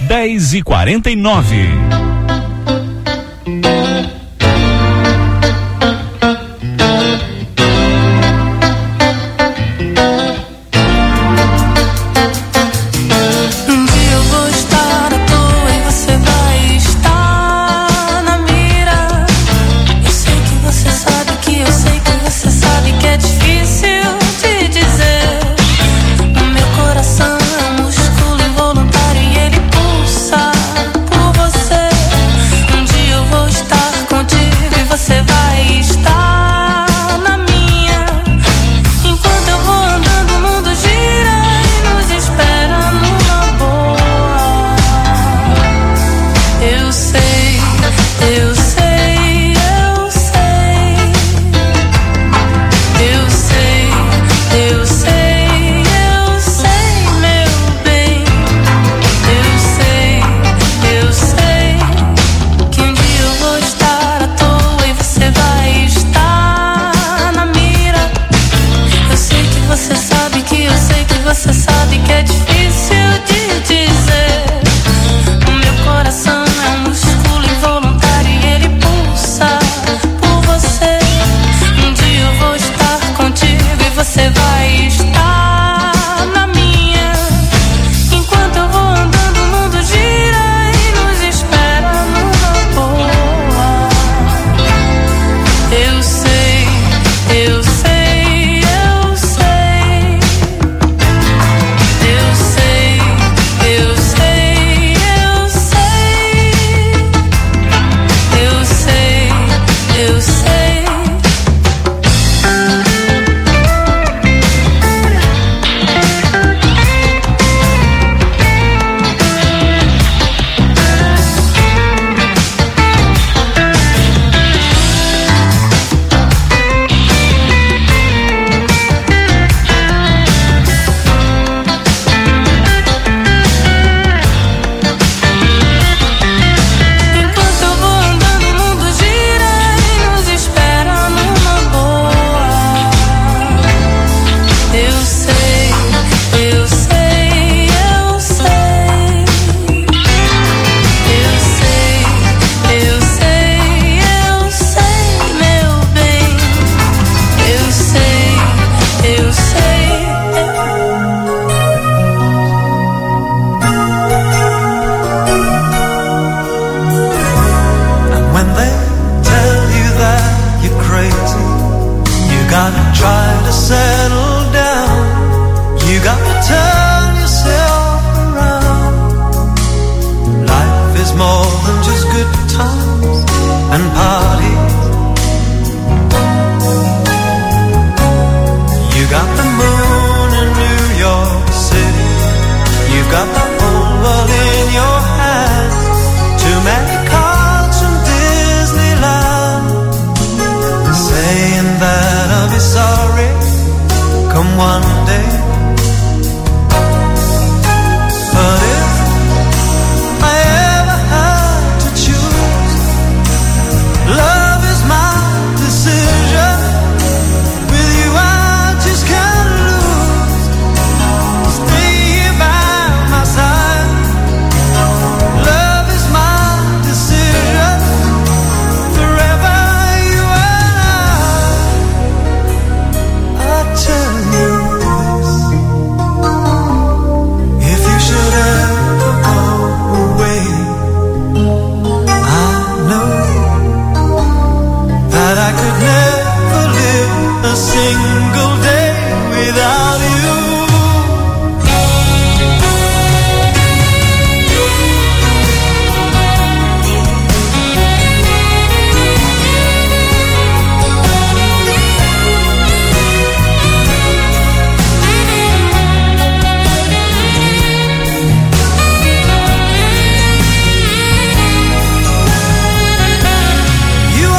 10h49.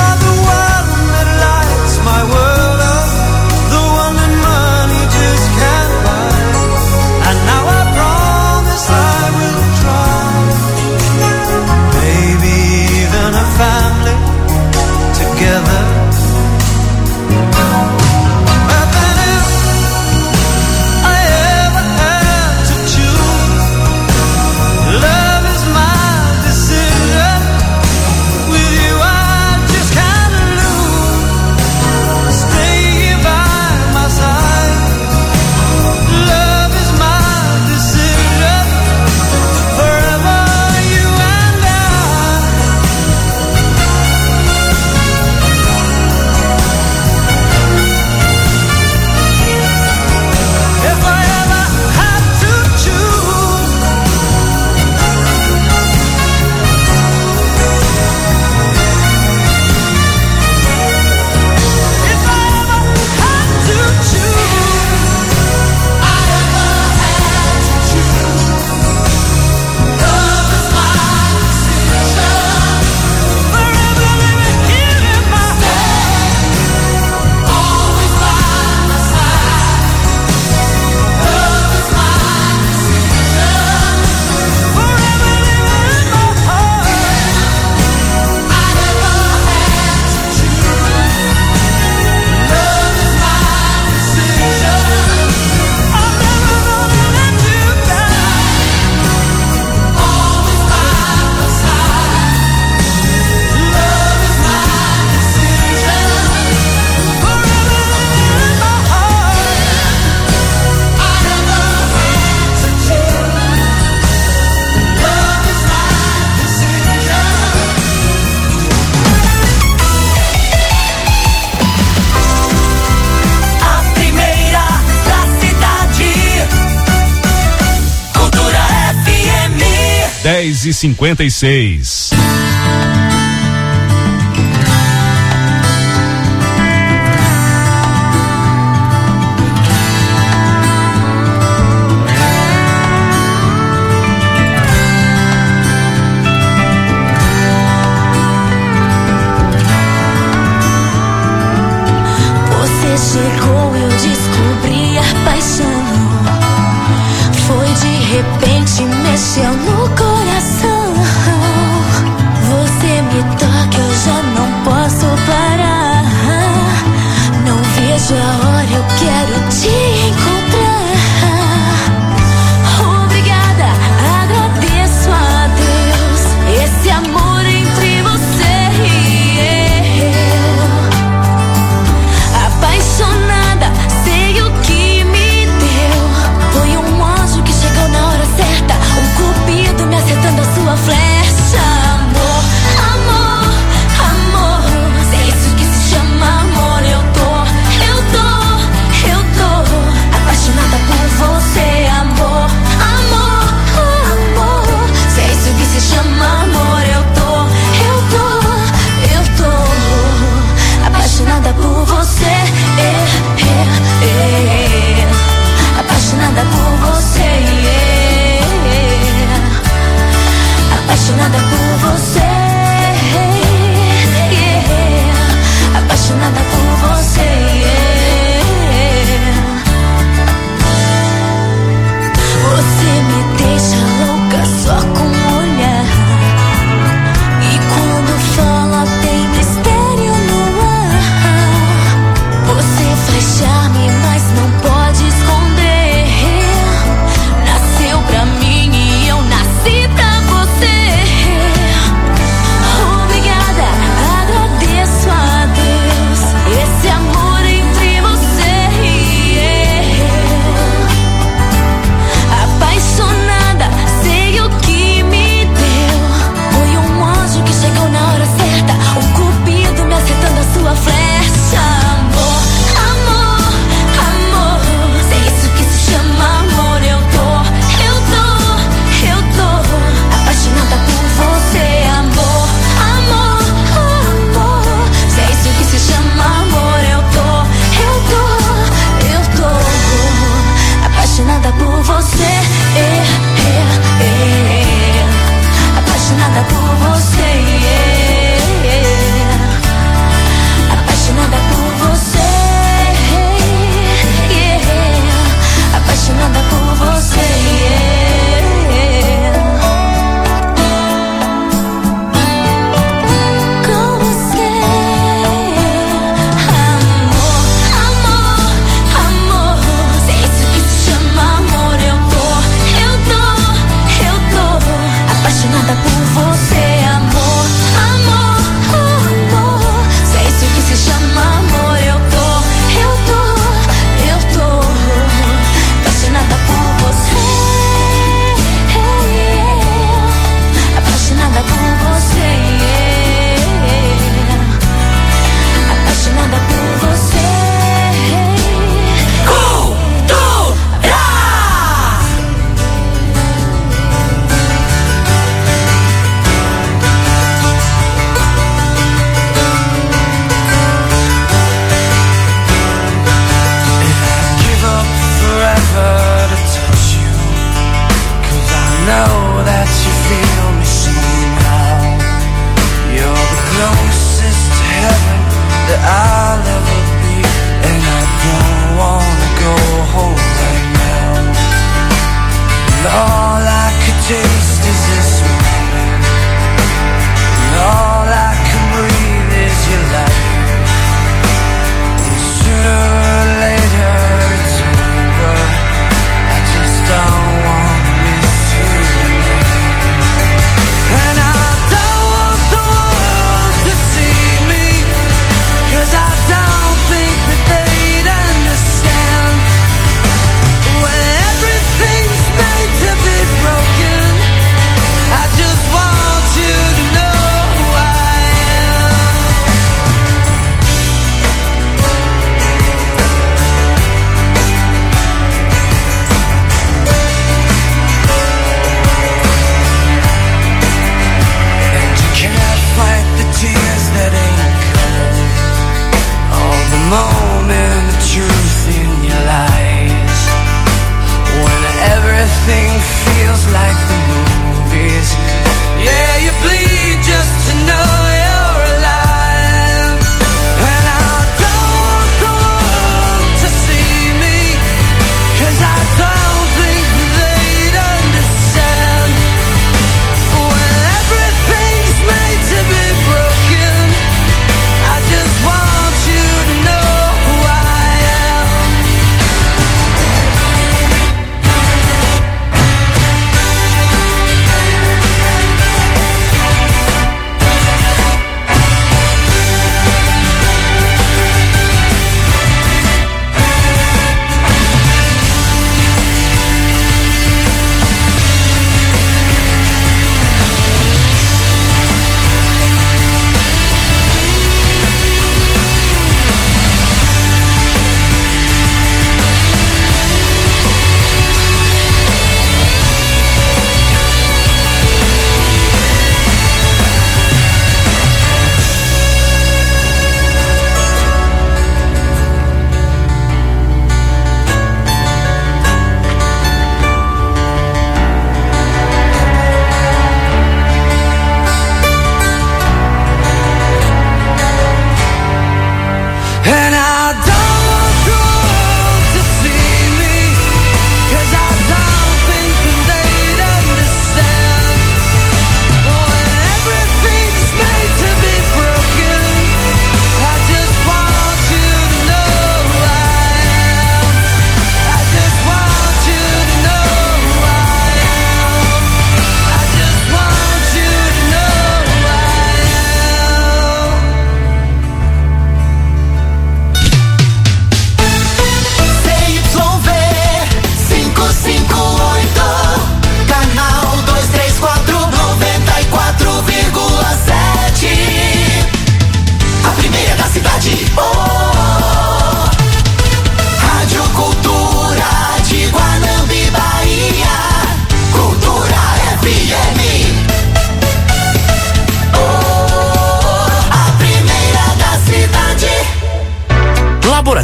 The one that money just can't 10h56. Chegou, eu descobri a paixão. Foi de repente, mexeu no coração. Você me toca, eu já não posso parar. Não vejo a hora, eu quero te encontrar. Obrigada, agradeço a Deus esse amor entre você e eu. Apaixonada, sei o que me deu. Foi um anjo que chegou na hora certa, um cupido me acertando a sua flecha. Amor, amor.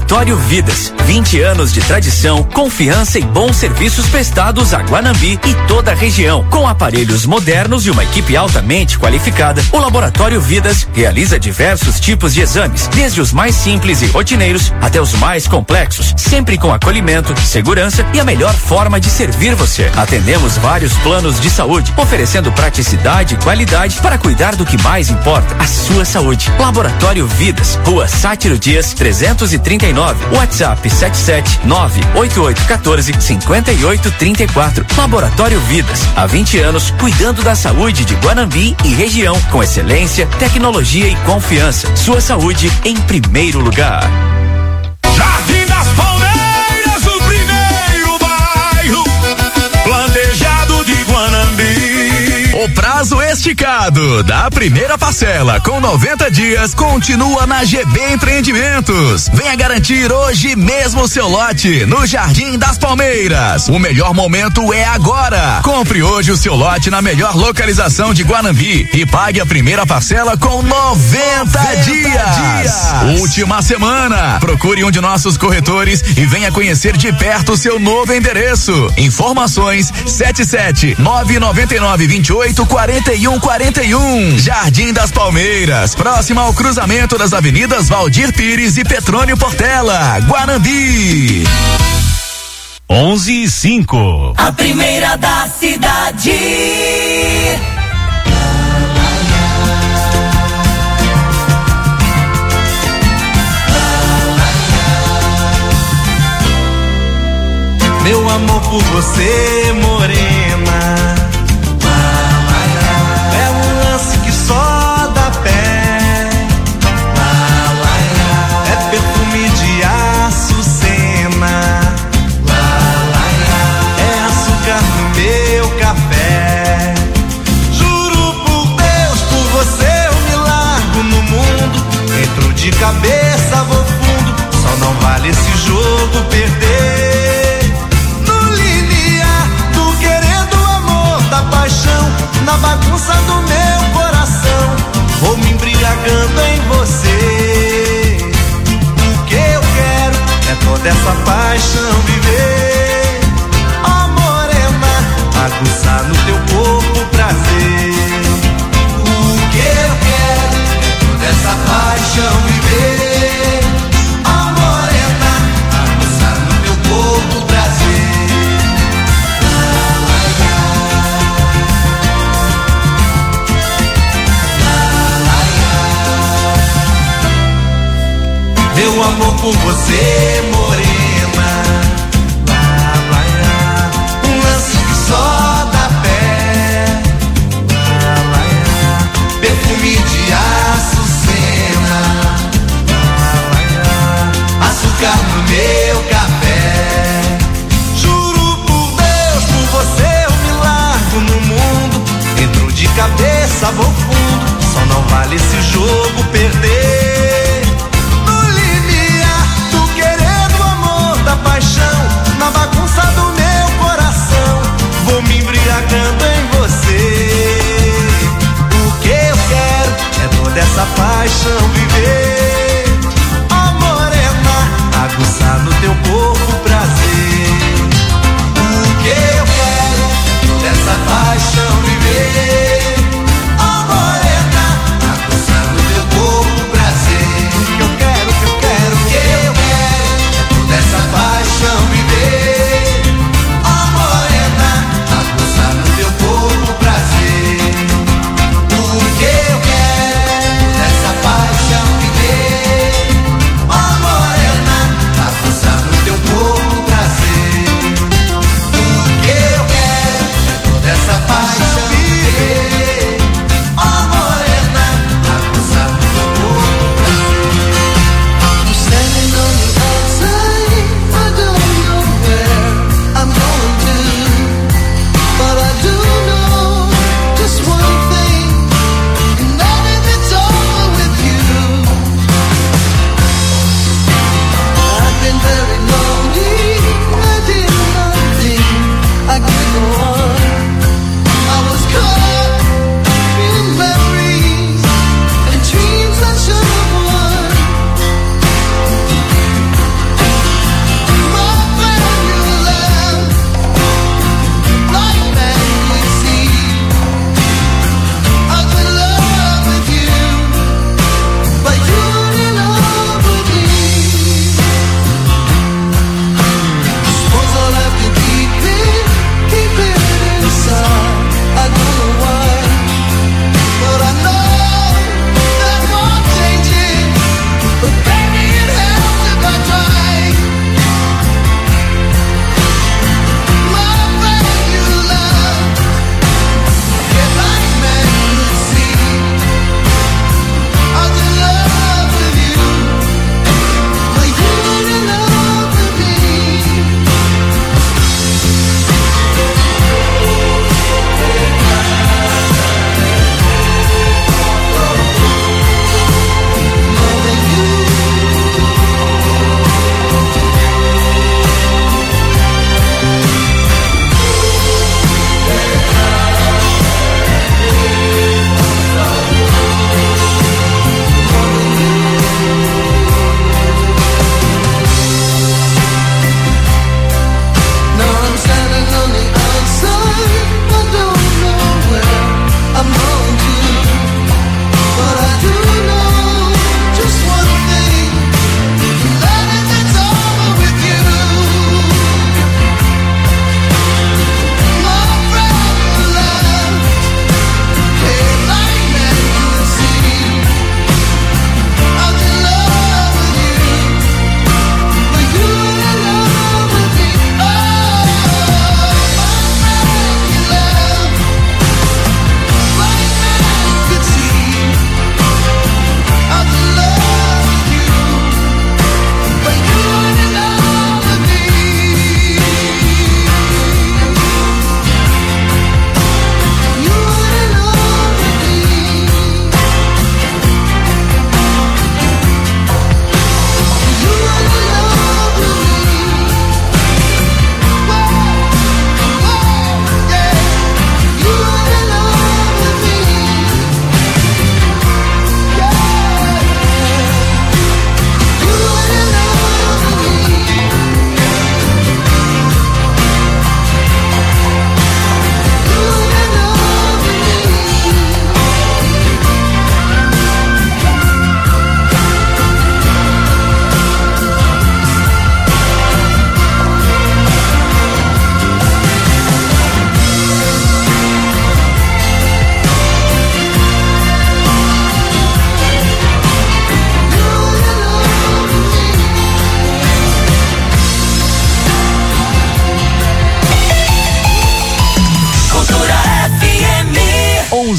Laboratório Vidas, 20 anos de tradição, confiança e bons serviços prestados a Guanambi e toda a região. Com aparelhos modernos e uma equipe altamente qualificada, o Laboratório Vidas realiza diversos tipos de exames, desde os mais simples e rotineiros até os mais complexos, sempre com acolhimento, segurança e a melhor forma de servir você. Atendemos vários planos de saúde, oferecendo praticidade e qualidade para cuidar do que mais importa, a sua saúde. Laboratório Vidas, Rua Sátiro Dias, 339, WhatsApp 77988145834. Laboratório Vidas, há 20 anos cuidando da saúde de Guanambi e região com excelência, tecnologia e confiança. Sua saúde em primeiro lugar. Jardim das Palmeiras, o primeiro bairro planejado de Guanambi. O prazo esticado da primeira parcela com 90 dias continua na GB Empreendimentos. Venha garantir hoje mesmo o seu lote no Jardim das Palmeiras. O melhor momento é agora. Compre hoje o seu lote na melhor localização de Guanambi e pague a primeira parcela com 90 dias. Última semana. Procure um de nossos corretores e venha conhecer de perto o seu novo endereço. Informações 77999284141. Jardim das Palmeiras, próximo ao cruzamento das avenidas Valdir Pires e Petrônio Portela, Guanambi. 11:05. A primeira da cidade. Meu amor por você, morena, é um lance que só dá pé. É perfume de açucena, é açúcar no meu café. Juro por Deus, por você eu me largo no mundo. Entro de cabeça, vou fundo, só não vale esse jogo perder. Na bagunça do meu coração, vou me embriagando em você. O que eu quero é toda essa paixão viver. Ó morena, aguçar no teu corpo prazer. O que eu quero é toda essa paixão viver. Ó morena, aguçar no teu corpo prazer. Meu amor por você, morena, um lance que só dá pé. Perfume de açucena, açúcar no meu café. Juro por Deus, por você eu me largo no mundo. Entro de cabeça, vou fundo, só não vale esse jogo perder.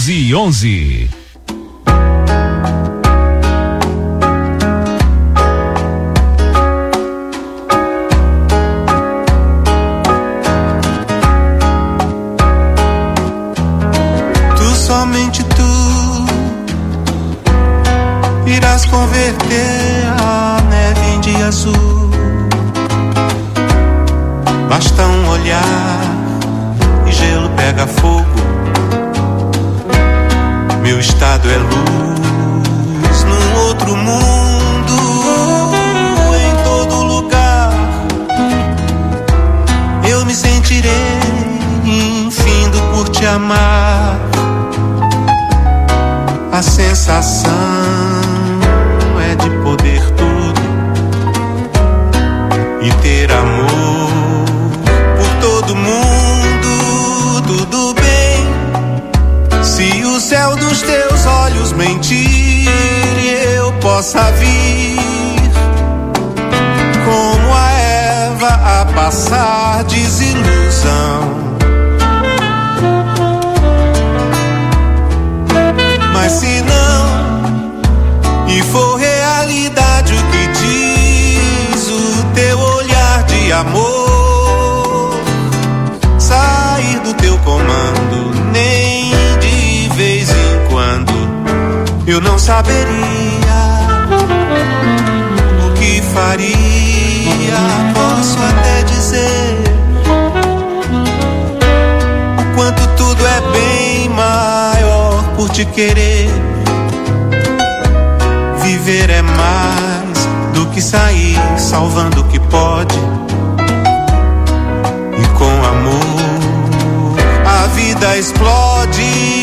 11:11. Somente tu irás converter a neve em dia azul. Basta um olhar e gelo pega fogo. Meu estado é luz num outro mundo. Em todo lugar eu me sentirei infindo por te amar. A sensação é de poder tudo e ter amor por todo mundo. Tudo bem se o céu dos teus olhos mentir e eu possa vir como a Eva a passar desilusão. Mas se não, e for realidade o que diz o teu olhar de amor, sair do teu comando, nem de vez em quando, eu não saberia o que faria. Posso até dizer o quanto tudo é bem maior por te querer. Viver é mais do que sair salvando o que pode. E com amor a vida explode.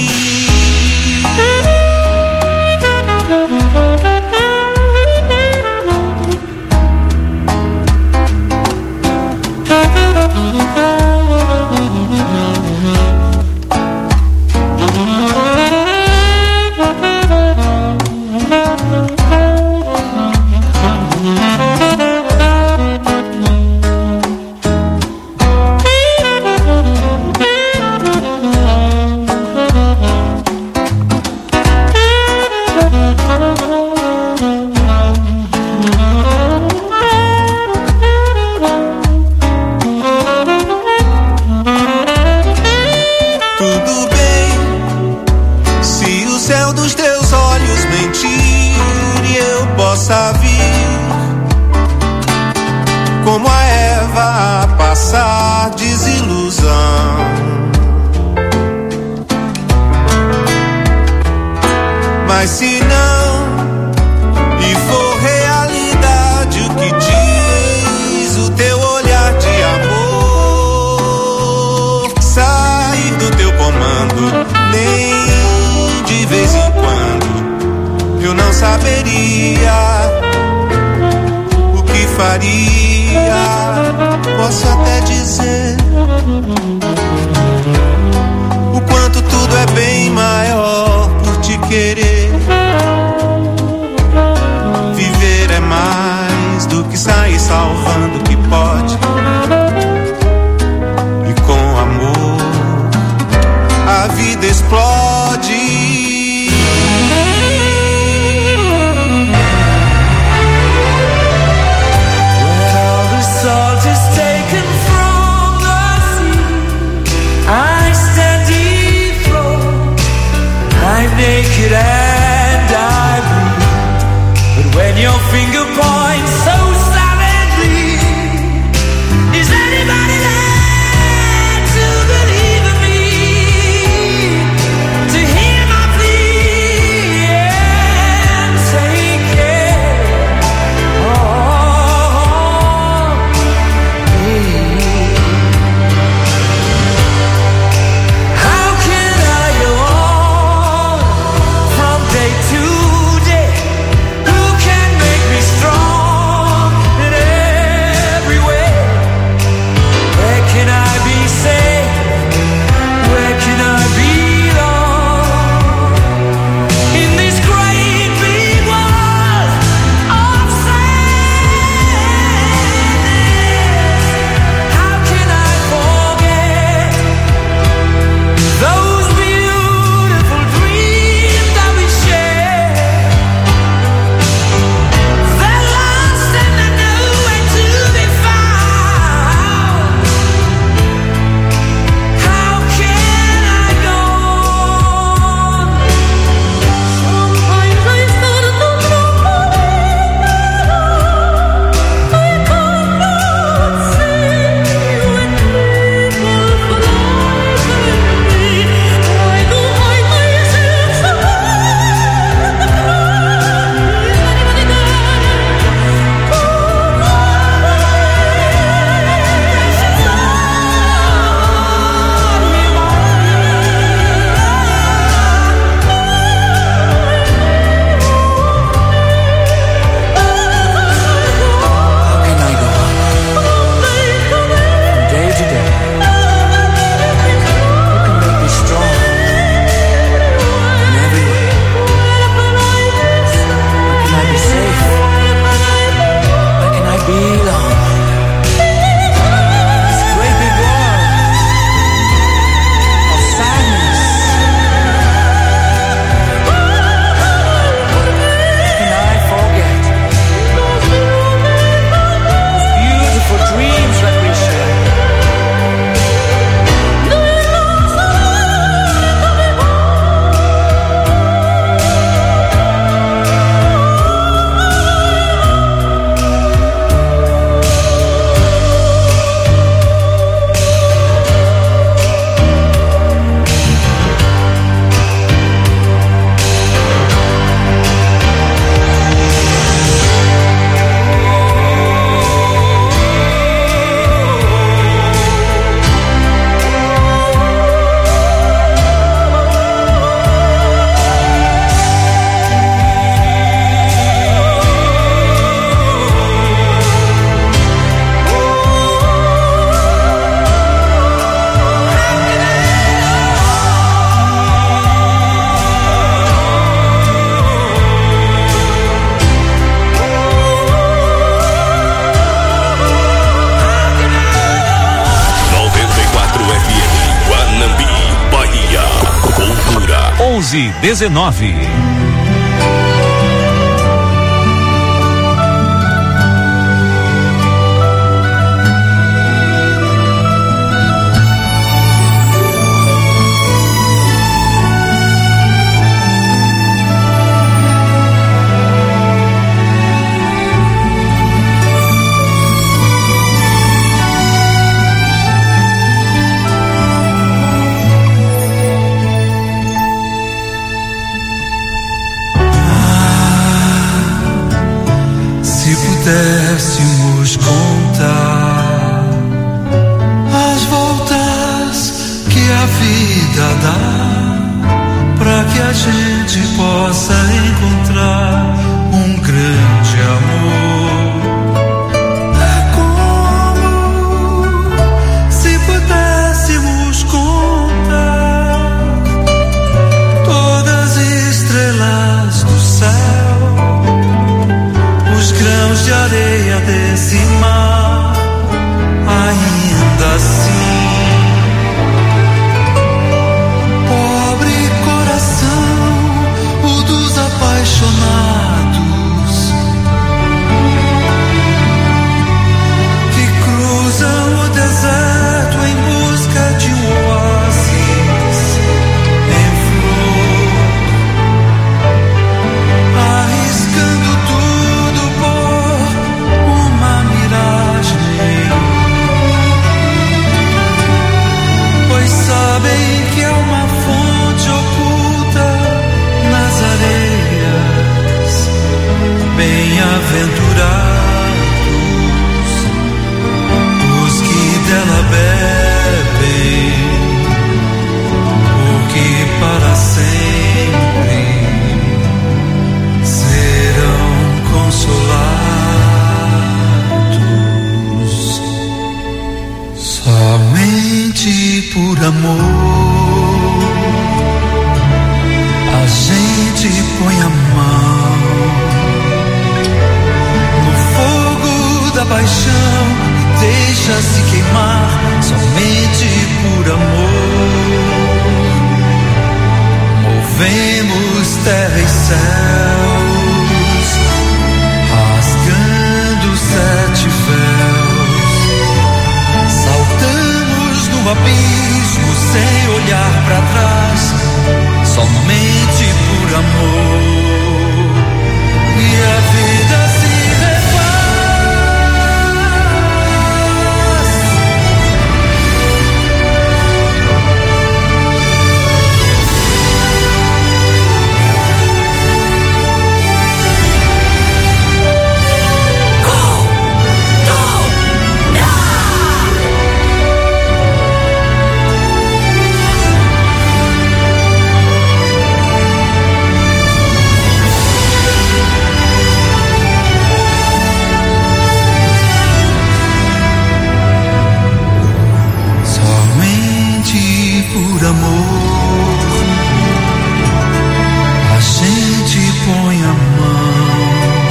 Mas se não, e for realidade o que diz o teu olhar de amor, sair do teu comando, nem de vez em quando, eu não saberia o que faria. Posso até dizer o quanto tudo é bem maior por te querer. Viver é mais do que sair salvando o que pode. E com amor a vida explode. Naked and I bleed, but when your finger points so savagely, is anybody there to believe in me, to hear my plea and take care? How can I go on day to day? Who can make me strong? 1119. Pudéssemos contar as voltas que a vida dá, pra que a gente possa encontrar um grande amor. É como se pudéssemos contar todas as estrelas do céu, os grãos de areia desse mar. Ainda assim, pobre coração, o dos apaixonados, que cruzam o deserto em busca de um oásis em flor, arriscando tudo por uma miragem, pois sabem que há uma fonte oculta nas areias. Bem-aventurados os que dela bebem, porque para sempre serão consolados. Somente por amor a gente põe a mão no fogo da paixão e deixa-se queimar. Somente por amor movemos terra e céus, rasgando 7 véus, saltamos no abismo sem olhar pra trás. Somente por amor, e a vida se refaz. Por amor a gente põe a mão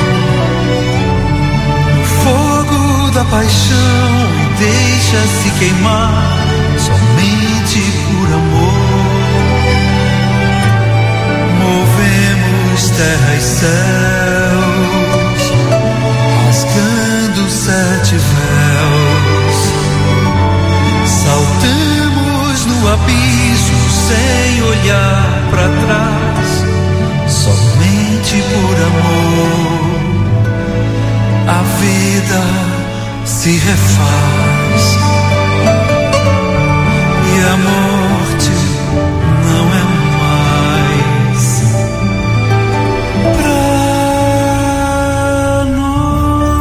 no fogo da paixão e deixa-se queimar. Somente por amor movemos terra e céus, rasgando 7 véus, saltamos no abismo sem olhar pra trás. Somente por amor a vida se refaz, e a morte não é mais pra nós.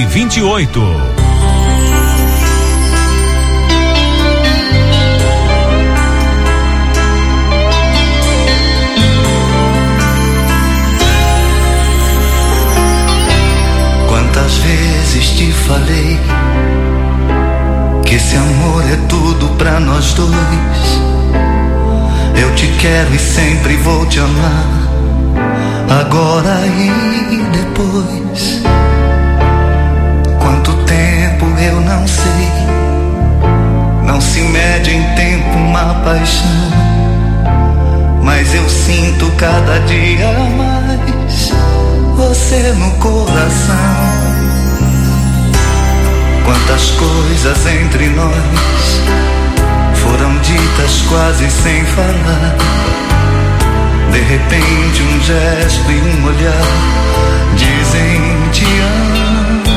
28. Quantas vezes te falei que esse amor é tudo pra nós dois. Eu te quero e sempre vou te amar, agora e depois. Quanto tempo eu não sei, não se mede em tempo uma paixão, mas eu sinto cada dia mais você no coração. Quantas coisas entre nós foram ditas quase sem falar. De repente um gesto e um olhar dizem te amo.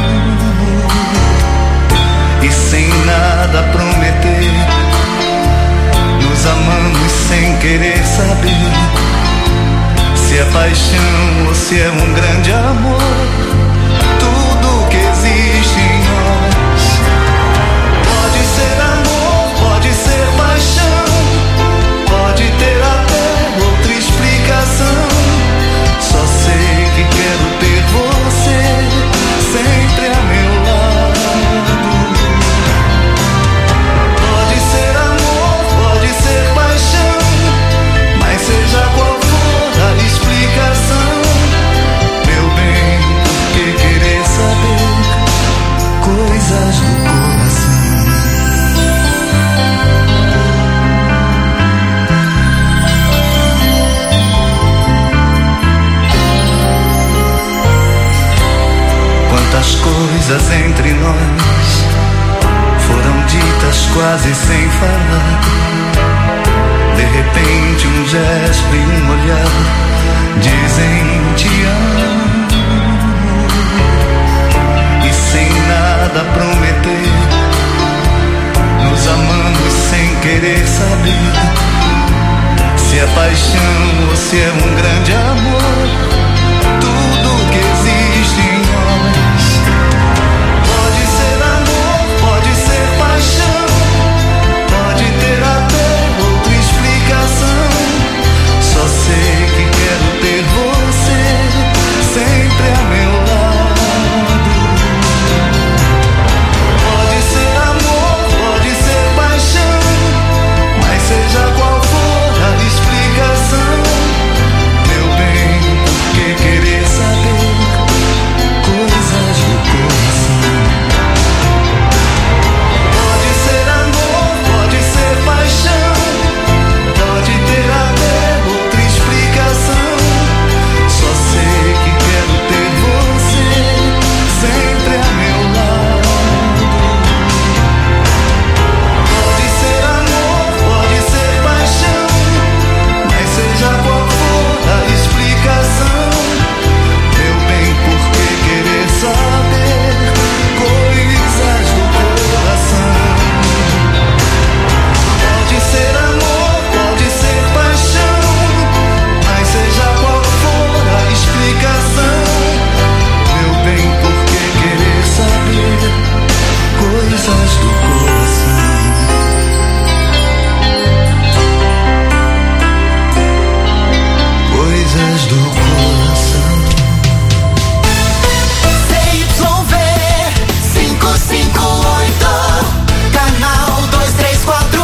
E sem nada prometer, nos amamos sem querer saber se é paixão ou se é um grande amor. Tudo que existe em nós pode ser amor, pode ser paixão, pode ter até outra explicação. Só sei que quero ter você sempre a meu lado. Pode ser amor, pode ser paixão, mas seja qual for a explicação, meu bem, por que querer saber coisas do coração? Quantas coisas entre nós foram ditas quase sem falar. De repente um gesto e um olhar dizem te amo. E sem nada prometer, nos amamos sem querer saber se é paixão ou se é um grande amor. Tudo que existe em nós pode ser amor, pode ser paixão, pode ter até outra explicação. Só sei que quero ter você sempre a meu lado. Pode ser amor, pode ser paixão, mas seja qual for a explicação, meu bem, por que querer saber coisas do coração? Pode ser amor, pode ser paixão, pode ter até outra explicação. Só sei que quero ter você sempre a meu lado. Pode ser amor, pode ser paixão, mas seja qual for a explicação, meu bem, por que querer saber coisas do coração? Pode ser amor, pode ser paixão, mas seja qual for a explicação, meu bem, por que querer saber coisas do coração? Coisas do coração. ZYV 558, canal 234,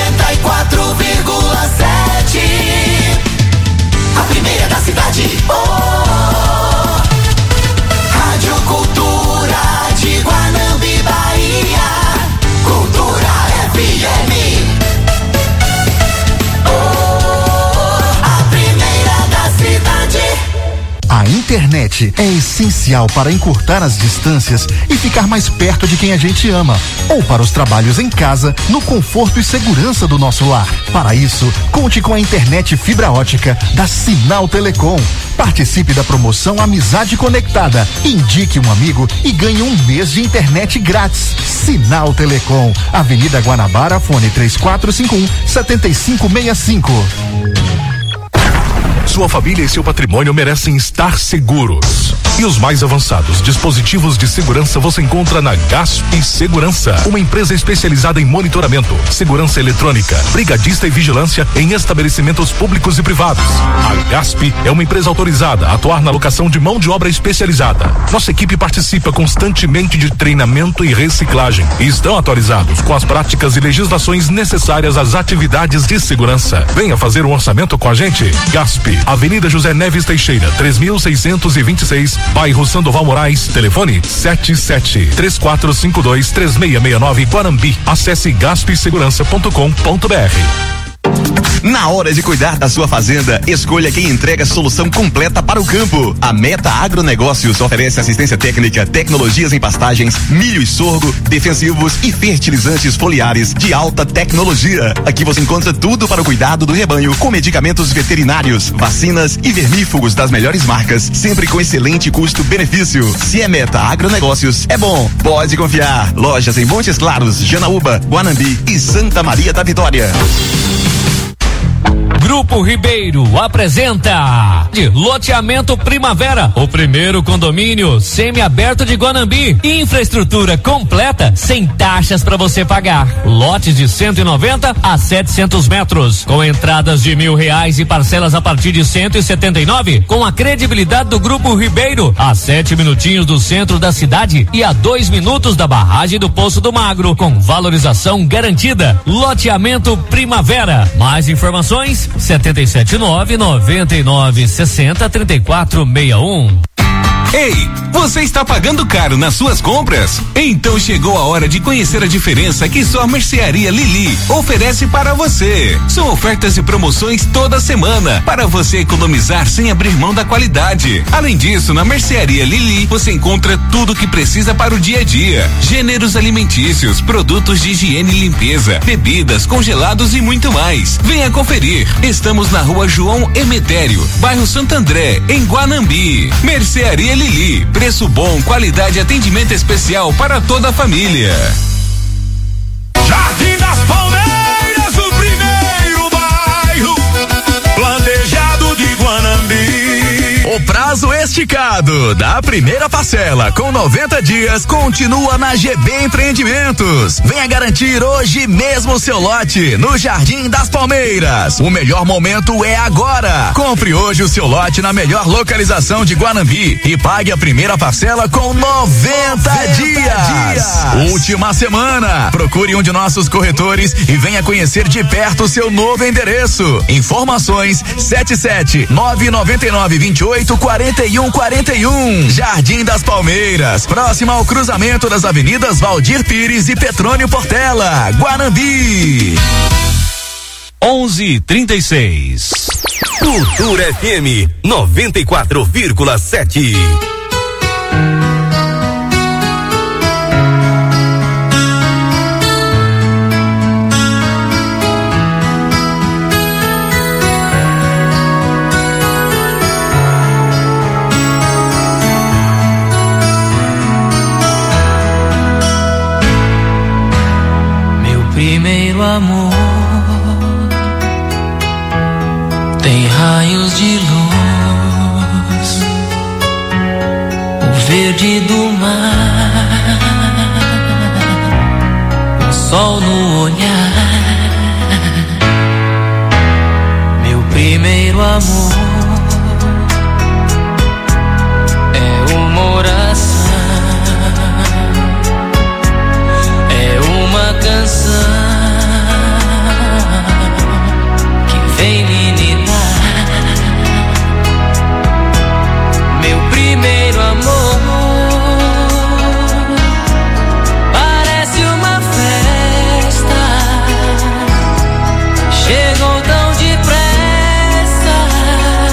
94,7. A primeira da cidade. Oh, Rádio Cultura de Guanambi, Bahia. Cultura FM. Oh, a primeira da cidade. A internet é essencial para encurtar as distâncias e ficar mais perto de quem a gente ama, ou para os trabalhos em casa, no conforto e segurança do nosso lar. Para isso, conte com a internet fibra ótica da Sinal Telecom. Participe da promoção Amizade Conectada. Indique um amigo e ganhe um mês de internet grátis. Sinal Telecom, Avenida Guanabara, fone 3451-7565. Sua família e seu patrimônio merecem estar seguros. E os mais avançados dispositivos de segurança você encontra na Gasp Segurança, uma empresa especializada em monitoramento, segurança eletrônica, brigadista e vigilância em estabelecimentos públicos e privados. A Gasp é uma empresa autorizada a atuar na locação de mão de obra especializada. Nossa equipe participa constantemente de treinamento e reciclagem e estão atualizados com as práticas e legislações necessárias às atividades de segurança. Venha fazer um orçamento com a gente. Gasp, Avenida José Neves Teixeira, 3626, bairro Sandoval Moraes, telefone 77-3452-3669, Guanambi. Acesse gaspsegurança.com.br. Na hora de cuidar da sua fazenda, escolha quem entrega solução completa para o campo. A Meta Agronegócios oferece assistência técnica, tecnologias em pastagens, milho e sorgo, defensivos e fertilizantes foliares de alta tecnologia. Aqui você encontra tudo para o cuidado do rebanho, com medicamentos veterinários, vacinas e vermífugos das melhores marcas, sempre com excelente custo-benefício. Se é Meta Agronegócios, é bom, pode confiar. Lojas em Montes Claros, Janaúba, Guanambi e Santa Maria da Vitória. Grupo Ribeiro apresenta de Loteamento Primavera, o primeiro condomínio semi-aberto de Guanambi. Infraestrutura completa, sem taxas para você pagar. Lotes de 190 a 700 metros, com entradas de R$1.000 e parcelas a partir de 179, com a credibilidade do Grupo Ribeiro, a 7 minutinhos do centro da cidade e a 2 minutos da barragem do Poço do Magro, com valorização garantida. Loteamento Primavera. Mais informações 779-9960-3461. Ei, você está pagando caro nas suas compras? Então chegou a hora de conhecer a diferença que só a Mercearia Lili oferece para você. São ofertas e promoções toda semana para você economizar sem abrir mão da qualidade. Além disso, na Mercearia Lili você encontra tudo o que precisa para o dia a dia: gêneros alimentícios, produtos de higiene e limpeza, bebidas, congelados e muito mais. Venha conferir. Estamos na Rua João Emetério, bairro Santo André, em Guanambi. Mercearia Lili, preço bom, qualidade e atendimento especial para toda a família. Jardim das Palmeiras, o primeiro bairro planejado de Guanambi. O prazo esticado da primeira parcela com 90 dias continua na GB Empreendimentos. Venha garantir hoje mesmo seu lote no Jardim das Palmeiras. O melhor momento é agora. Compre hoje o seu lote na melhor localização de Guanambi e pague a primeira parcela com 90 dias. Última semana. Procure um de nossos corretores e venha conhecer de perto o seu novo endereço. Informações 77999284141. Jardim das Palmeiras, próximo ao cruzamento das avenidas Valdir Pires e Petrônio Portela, Guanambi. 11:36. Cultura FM 94,7. Primeiro amor tem raios de luz, o verde do mar, o sol no olhar. Meu primeiro amor é uma oração, é uma canção vem me dar. Meu primeiro amor parece uma festa, chegou tão depressa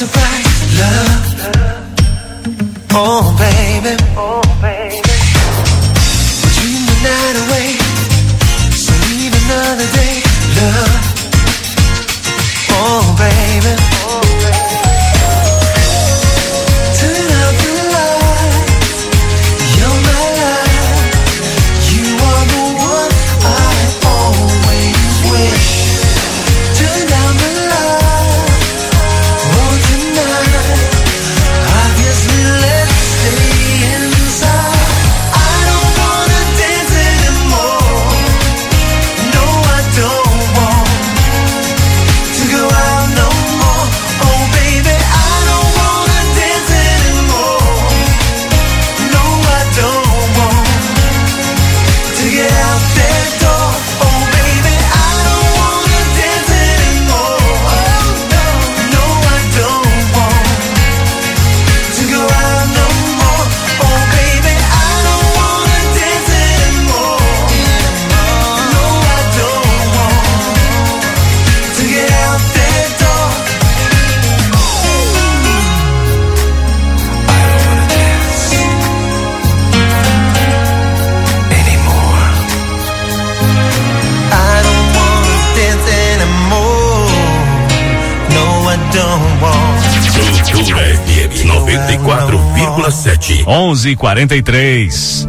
surprise, love. Oh baby, dream the night away, so leave another day, love. Oh baby, turn out the lights, you're my life, you are the one I always wish. Turn down the light, oh tonight, obviously let's stay inside. I don't wanna dance anymore, no I don't want to go out no more. Oh baby, I don't wanna dance anymore, no I don't want to get out that door. Oh baby, I don't wanna dance anymore, no I don't want to go out no more. Oh baby, I don't wanna dance anymore, no I don't want to get out that door. I don't wanna dance anymore. I don't wanna dance anymore, no I don't want. Cultura FM 94,7. 11:43.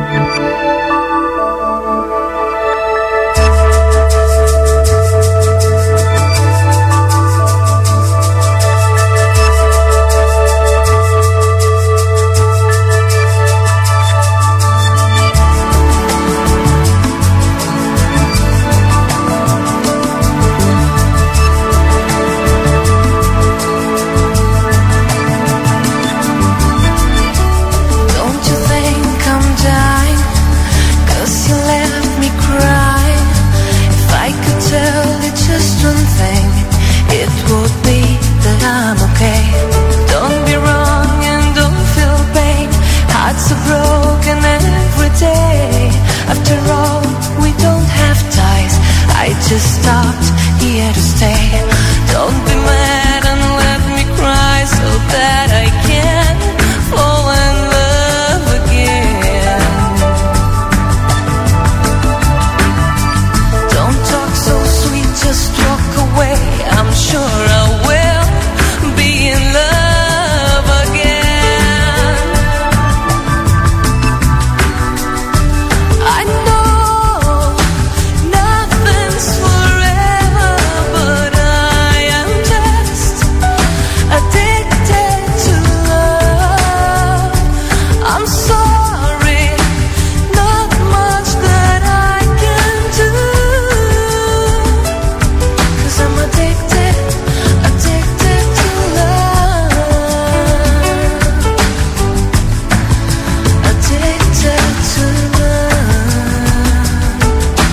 Don't you think I'm dying? 'Cause you left me crying. If I could tell you just one thing, it would be that I'm okay. Don't be wrong and don't feel pain. Hearts are broken every day. After all, we don't have ties. I just stopped here to stay. Don't be mad and let me cry so that I can fall in love again. Don't talk so sweet, just walk away. I'm sure I will be in love again. I know nothing's forever, but I am just addicted to love. I'm sorry, not much that I can do, 'cause I'm addicted to love. Addicted to love.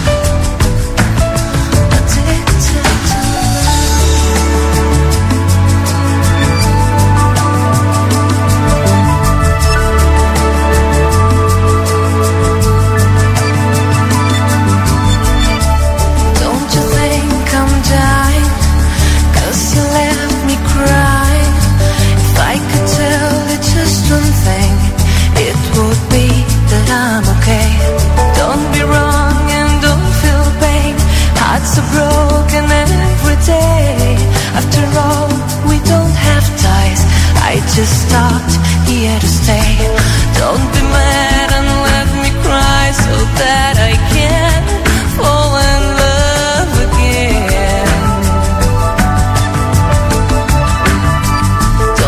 Addicted to Don't you think I'm dying? 'Cause you left me crying. If I could tell you just one thing, it would be that I'm okay. Don't be wrong and don't feel pain. Hearts are broken every day. After all, we don't have ties. I just stopped here to stay.